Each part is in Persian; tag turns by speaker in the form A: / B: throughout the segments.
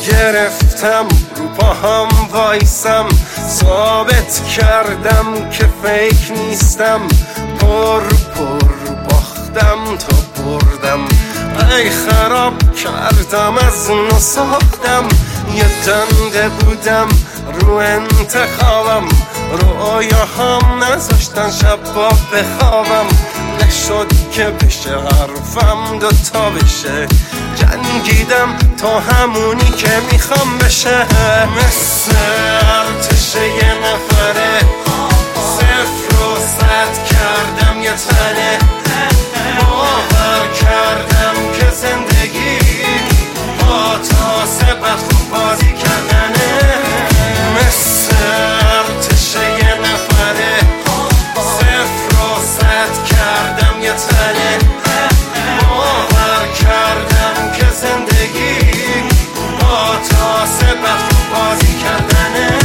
A: گرفتم رو پاهم وایسم، ثابت کردم که فیک نیستم، پر باختم تا بردم، ای خراب کردم از نو ساختم، یه دنده بودم رو انتخابم، رویاهام نذاشتن شبا بخوابم، نشد که بشه حرفم دوتا بشه، جنگیدم تا همونی که میخوام بشه، مثل ارتش یه نفره، 0 و 100 کردم یه تنه، باور کردم که زندگی با تاسه بد خوب بازی کردنه، مثل ارتش یه نفره، 0 و 100 کردم یه تنه، باور کردم که زندگی با تاسه بد خوب بازی کردنه.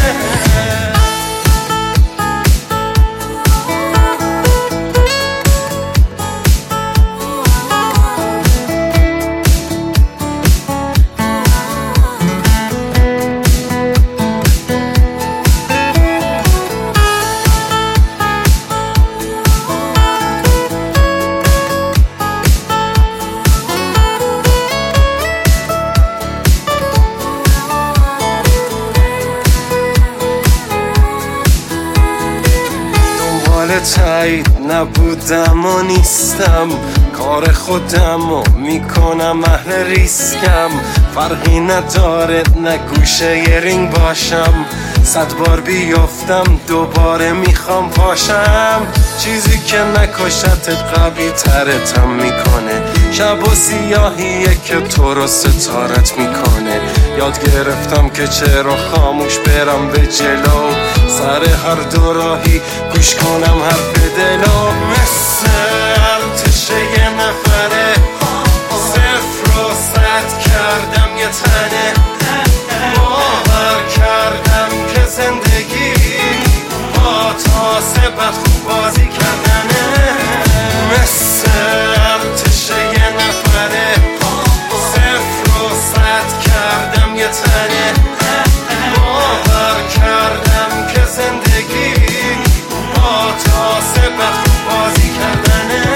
A: تایید نبودم و نیستم، کار خودم و میکنم اهل ریسکم، فرقی نداره نه گوشه ی رینگ باشم، 100 بار بیافتم دوباره میخوام پاشم، چیزی که نکشتت قوی ترتم میکنه، شب و سیاهیه که تو رو ستارت میکنه، یاد گرفتم که چرا خاموش برم به جلو، سر هر دو راهی گوش کنم حرف دلو، مثل ارتش یه نفره، 0 و 100 کردم یه تنه، باور کردم که زندگی با تاسه بد خوب بازی کردنه، مثل ارتش یه نفره، 0 و 100 کردم یه تنه، باور کردم که زندگی با تاسه بد خوب بازی کردنه.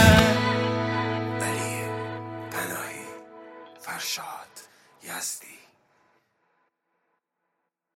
A: علی پناهی، فرشاد یزدی.